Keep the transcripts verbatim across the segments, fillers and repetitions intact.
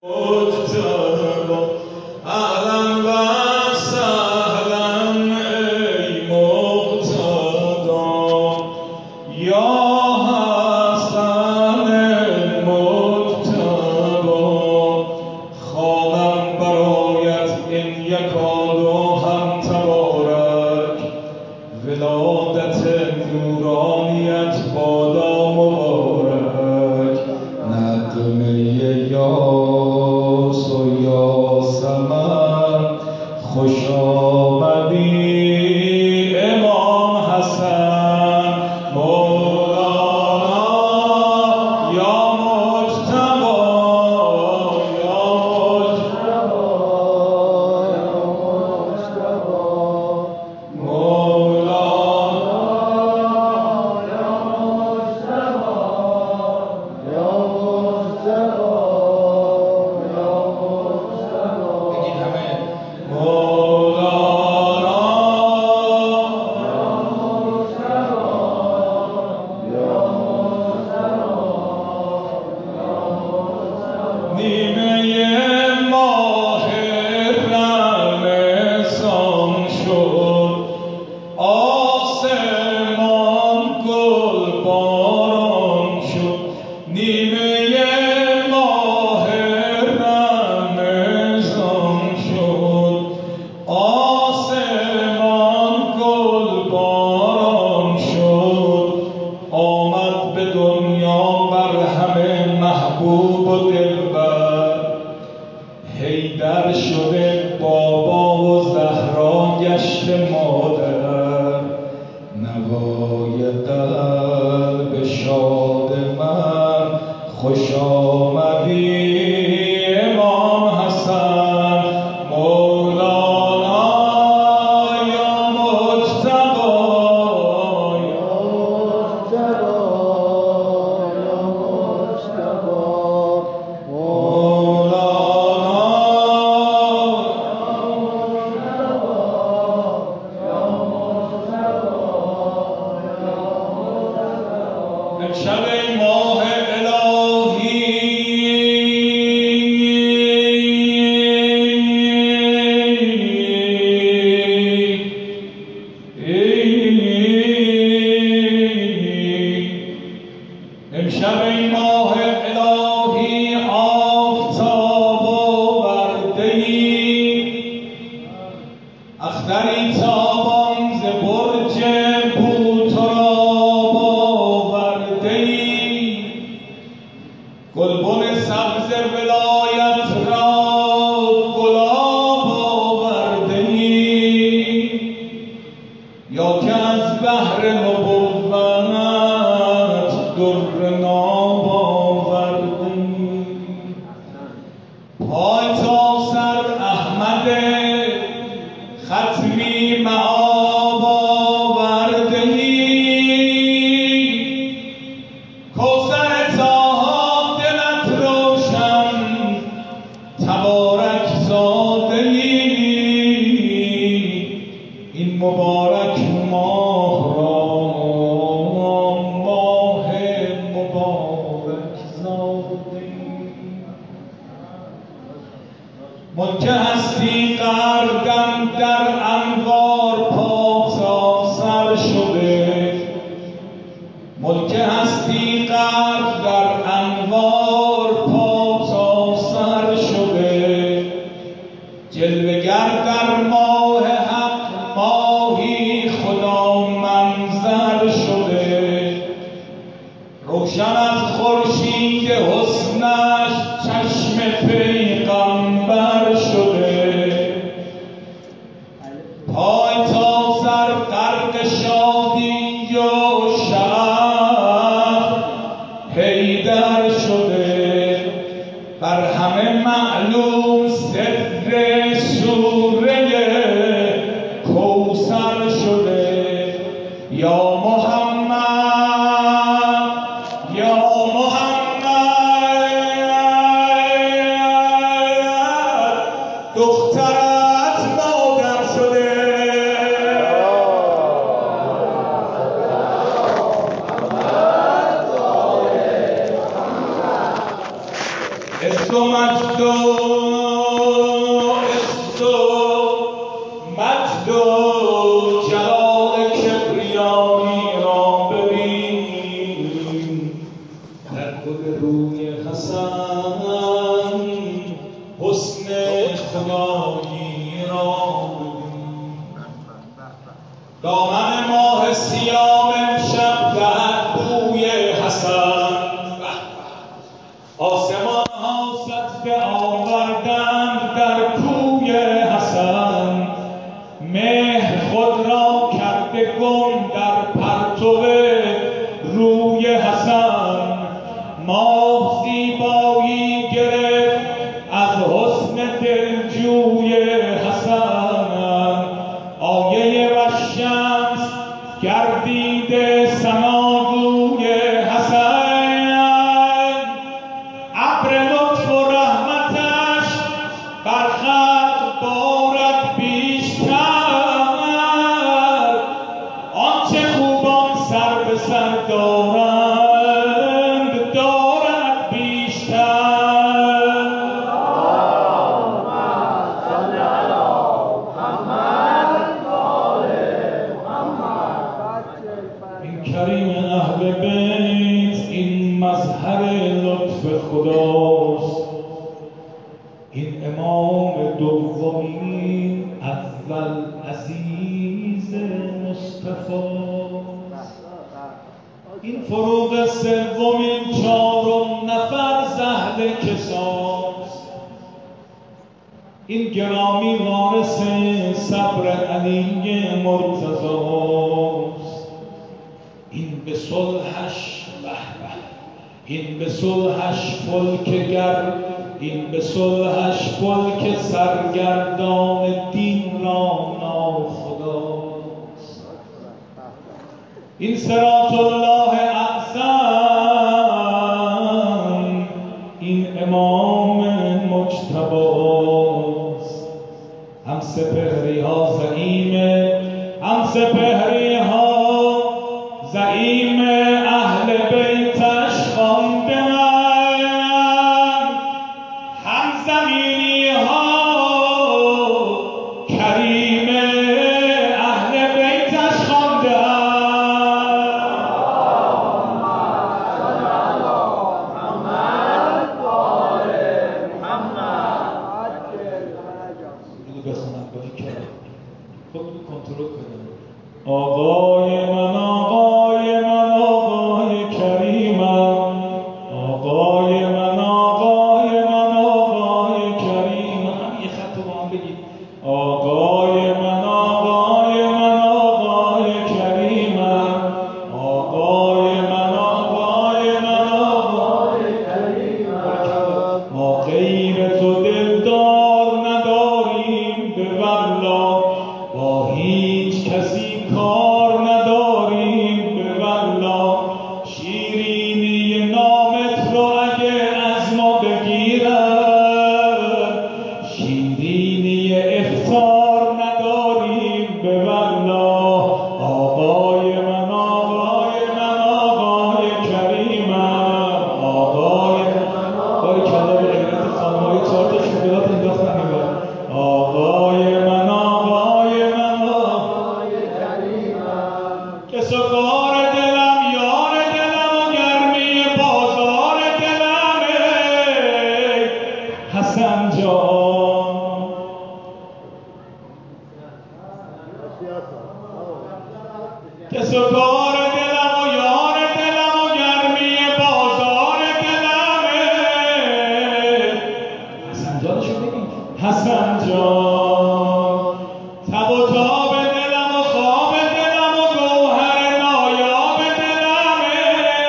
مجتبی اهلا و سهلا ای مقتدا یا حسن مجتبی خوانم برایت این یکاد و هم تبارک ولادت نورانیت بادا مبارک نغمه یاس و یاسمن خوش آمدی امام حسن مولانا یا مجتبی یا مجتبی مولانا نیمه ماه رمضان شد آسمان گل باران شد نیمه ماه رمضان شد آسمان گل باران شد آمد به دنیا بر همه محبوب و دلبر حیدر شده بابا و زهرا گشته مادر نوای قلب شاد من خوش آمدی امام حسن مولانا یا مجتبی یا مجتبی امشب ماه الهی امشب ماه الهی آفتاب آورده‌ای اختری تابان ز برج بوتراب آورده‌ای گلبن سبز ولایت را گلاب آورده‌ای یا که از بحر نبوت در ناب آورده‌ای پای تا سر احمد ختمی مآب آورده‌ای کوثر طه دلت روشن تبارک زاده‌ای این مبارک ماه را ماه مبارک زاده‌ای ملک هستی غرقم در انوار پا تا سر شده ملک هستی غرق در انوار پا تا سر شده جلوه گر در ماه حق ماهی خدا منظر شده روشن از خورشید حسنش چشم پیغمبر شده پای تا سر غرق شادی و شعف حیدر شده بر همه معلوم سر سوره کوثر شده یا محمد یا محمد دخترت مادر شده استومت مجد و عز و مجد و جلال کبریایی را ببین، در گل روی حسن حسن خدایی را ببین. دامن ماه سیام امشب دهد بوی حسن، آسمان ها سجده آوردند در کوی حسن، مهر خود را کرده گم در پرتو روی حسن. ماه زیبایی گرفت از حسن دلجوی حسن، آیه و شمس گردیده ثناگوی حسن. ابر لطف و رحمتش بر خلق بارد بیشتر، آنچه خوبان سر به سر دارند دارد بیشتر. این کریم اهل بیت این مظهر لطف خداست، این امام دومین اول عزیز مصطفاست، این فروغ سومین چهارم نفر زهد کساست، این گرامی وارث صبر علی مرتضاست، این به صلحش به به، این به صلحش فلکگر، این به صلحش فلک سرگردان دین را ناخداست، این صراط الله اعظم، این امام مجتباست. هم سپهری ها زعیمه، هم سپهری ها زعیم اهل بیتش خواندند، هم زمینی ها کریم اهل بیتش خواندند. خود کنترل کنم. آقای من آقای من آقای کریمم، آقای من آقای من آقای کریمم. یه خط با هم بگید. آقای من آقای من آقای کریمم، آقای من آقای من آقای کریمم. ما غیر تو دلدار نداریم به والله، با هیچ کسی کار نداریم به والله. شیرینی نامت رو اگه از ما بگیرن، شیرینی افطار نداریم به والله. آقای من آقای من آقای کریمم، آقای من آقای کلا به غیرت خانم‌های چهار تا شکلات انداختن میبر. آقای من آقای من آقای کریمم، که سکار دلم یار دلم و گرمی بازار دلمه حسن جان. که سکار دلم و یار دلم و گرمی بازار دلمه حسن جانشو بگیم. حسن جان تب و تاب دلم و خواب دلم و گوهر نایاب دلمه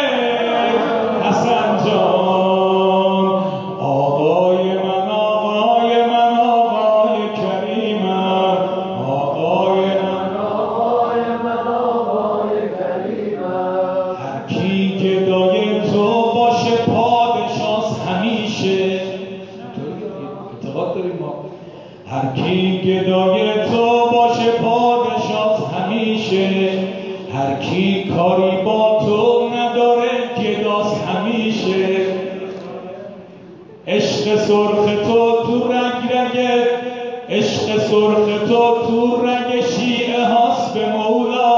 حسن جان. آقای من آقای من آقای کریمم، آقای من آقای من آقای کریمم. هر کی گدای تو باشه پادشاست همیشه، اعتقاد داریم ما. هر کی گدای تو باشه پادشاست همیشه، هر کی کاری با تو نداره گداست همیشه. عشق سرخ تو تو رگ رگ عشق سرخ تو تو رگ شیعه هاست به مولا،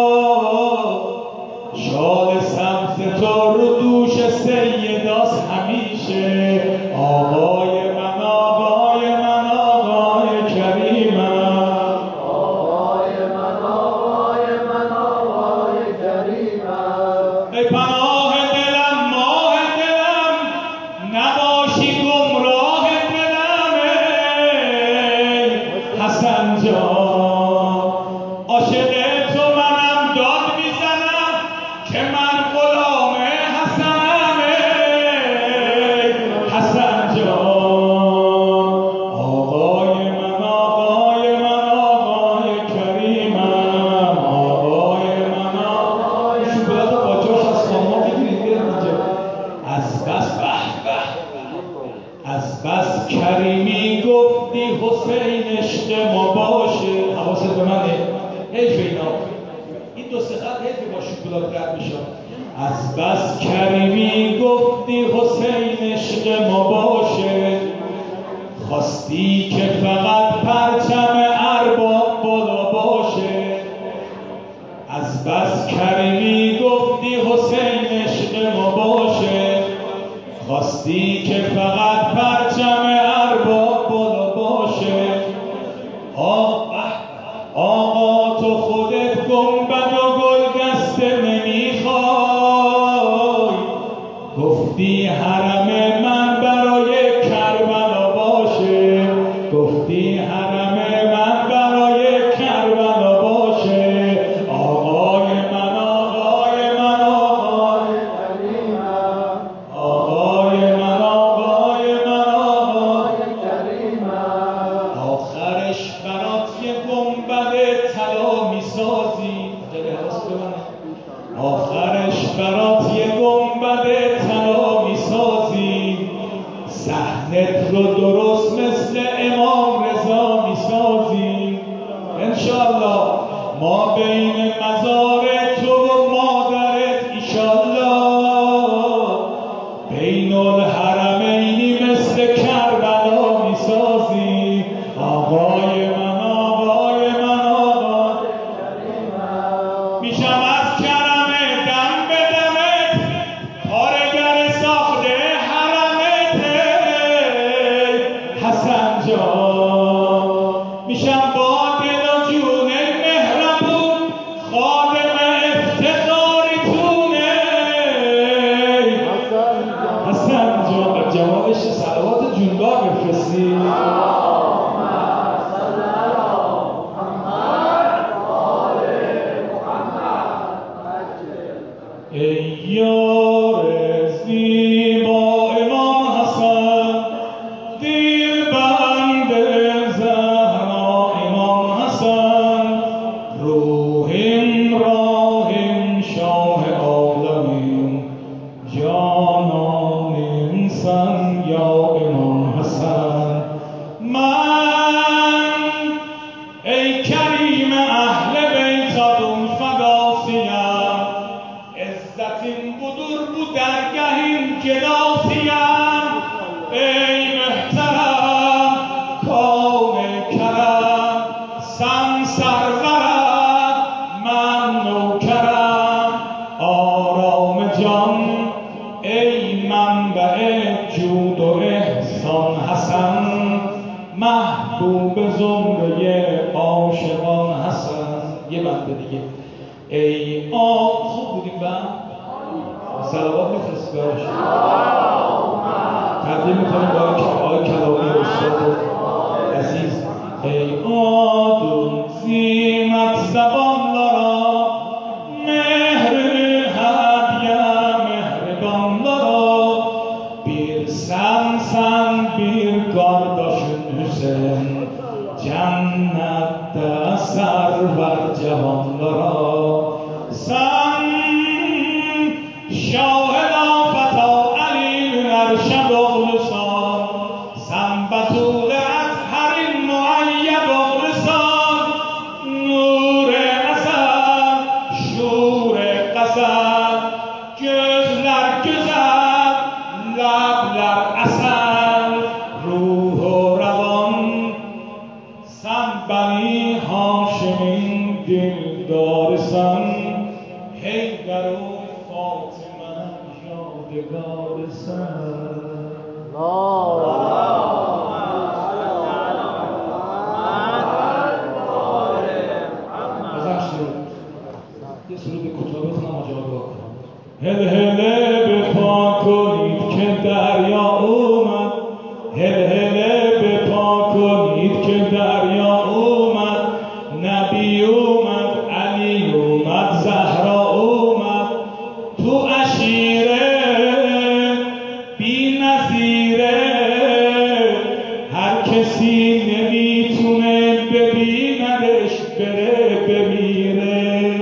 شال سبز تو رو دوش سیداست همیشه. آقای من آقای من آقای کریمم، آقای من آقای من آقای کریمم. ای پناه دلم ماه دلم نباشی گمراه دلم، ای حسن جان عاشق تو منم داد میزنم که من غلام حسنم، ای حسن جان آقای من آقای من آقای کریمم، آقای من آقای شکلات و قاچاش از خانمان بگیرید بیاد اینجا. از بس به به از بس کریمی گفتی حسین عشق ما باشه. حواست به منه، حیف اینا این دو سه خط حیف با شکلات رد میشم. از بس کریمی گفتی حسین عشق ما باشه، خواستی که فقط پرچم ارباب بالا باشه. از بس کریمی گفتی حسین عشق ما باشه، خواستی که فقط پرچم ارباب بالا باشه. آقا آقا تو خودت گنبد و گلدسته نمیخوای، گفتی حرم من برای کربلا باشه، گفتی حرم من برای کربلا باشه. آقای من آقای من آقای کریمم. آقای من آقای من آقای کریمم. آخرش برات یه گنبد طلا میسازی. جلی حواست به منه. آخرش برات یه گنبد طلا میسازی، صحنت رو درست مثل امام رضا میسازی. انشالله ما بین مزار تو و مادرت ایشالله بین الحرمینی مثل کربلا میسازی. آقای من آقای من آقای میشم از کرم دم به دمت، کارگر ساخته حرمت، ای حسن جان میشم با دل و جون مهربون، خادم افتخاریتونه. حسن جان بر جمالش صلوات جوندار بفرستی. ای یار زیبا امام حسن، دلبند زهرا امام حسن، روحیم راحیم شاه عالمین، جانان انسان یا امام حسن. من ای کریم اهل بیتادون فداسیم، عزتین بدر بود درگهین گداسیم. ای محترم کون کرم سم سرورم من نوکرم، آرام جان ای منبع جود و احسان حسن، محبوب زمره عاشقان حسن. یه بنده دیگه. ای آ خوب بودیم بند صلوات میفرستی براش. تقدیم میکنیم برای آقای کلامی استاد عزیز. ای آدم زیمت زبان لارا مهر هدیه مهربان لارا، bir sen sen bir kardeşin Hüseyin, cennette server cevanlara. Sen şahid afeta Ali'nin erşed oğlusan, sen Betul Ezher'in muayyed oğlusan, nur ezel şur gazel, gözler güzel lablar asal, ruh دلدارسم حیدر و فاطمه یادگارسم. یه سرود کوتاه بخونم و جواب کنم. هل هله بپا کنید که دریا اومد، هل هله بپا کنید که دریا اومد، نبی اومد، علی اومد، زهرا اومد، تو عشیره بی نظیره، هر کسی نمیتونه ببیندش بره بمیره.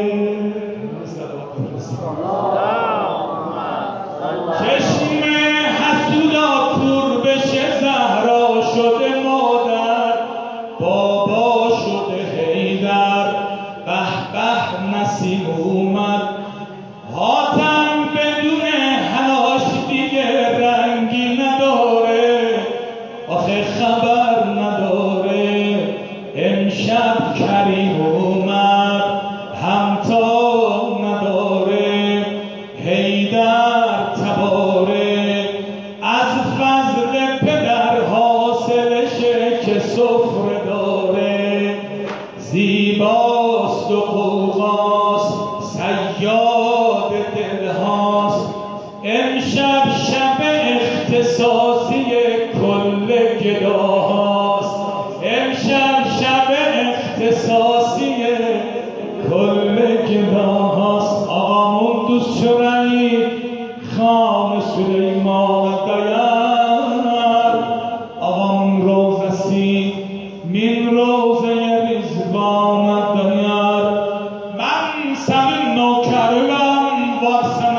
چشم حسودا کور بشه، زهرا شده مادر، بابا شده حیدر، به به نسیم اومد، حاتم بدون حناش دیگه رنگی نداره، آخه خبر نداره، امشب کریم اومد، همتا نداره، حیدر تباره، از فضل پدر حاصلشه که سفره داره، زیباست و قوقاست، صیاد دلهاست، امشب شب اختصاصی کل گداهاست، امشب شب اختصاصی کل گداهاست. آقامون دوست شرعی خان سلیمان دیر، آقامون روزسی من روزه رزوان دیر، من سمین نوکرم وارسن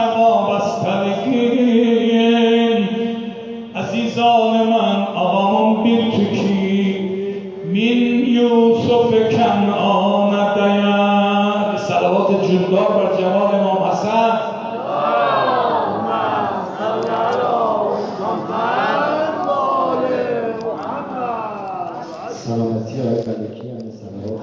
وابستگین، عزیزان من آقامون بیر توکی من یوسف کنعان دیر. صلوات جوندار بر جمال امام حسن. سلامتی های ملکی هم صلوات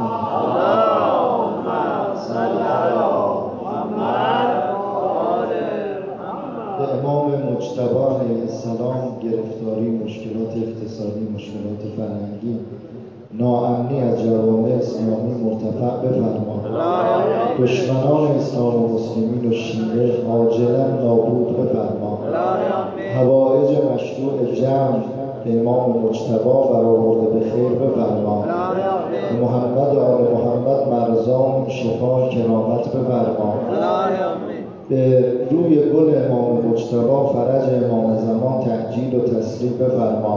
به امام مجتبی علیه السلام گرفتاری، مشکلات اقتصادی، مشکلات فرهنگی، ناامنی از جوامع اسلامی مرتفع بفرما. دشمنان اسلام و مسلمین و شیعه عاجلا نابود بفرما. حوائج مشروع جمع به امام مجتبی برآورده به خیر بفرما. به محمد و آل محمد مرزام شفا کرامت بفرما. به روی گل امام مجتبی فرج امام زمان تعجیل و تسریع بفرما.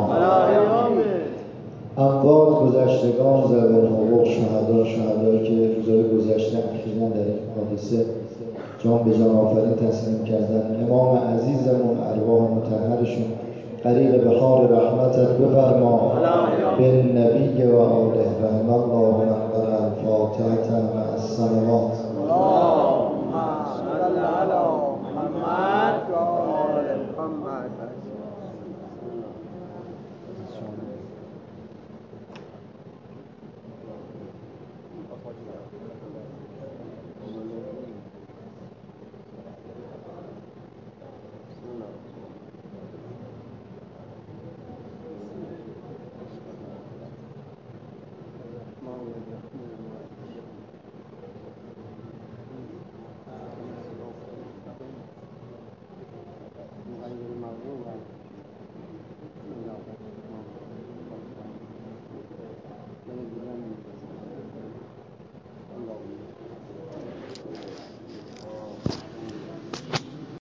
اموات گذشتگان ذوی الحقوق، شهدا، شهدایی که روزهای گذشته اخیراً در این حادثه جان به جان آفرین تسلیم کردن، امام عزیزمون ارواح مطهرشون غریق بحار رحمتت بفرما. به نبی و آله رحم الله من قرأ الفاتحة مع الصلوات. اللهم صل على محمد و آل محمد. Thank you.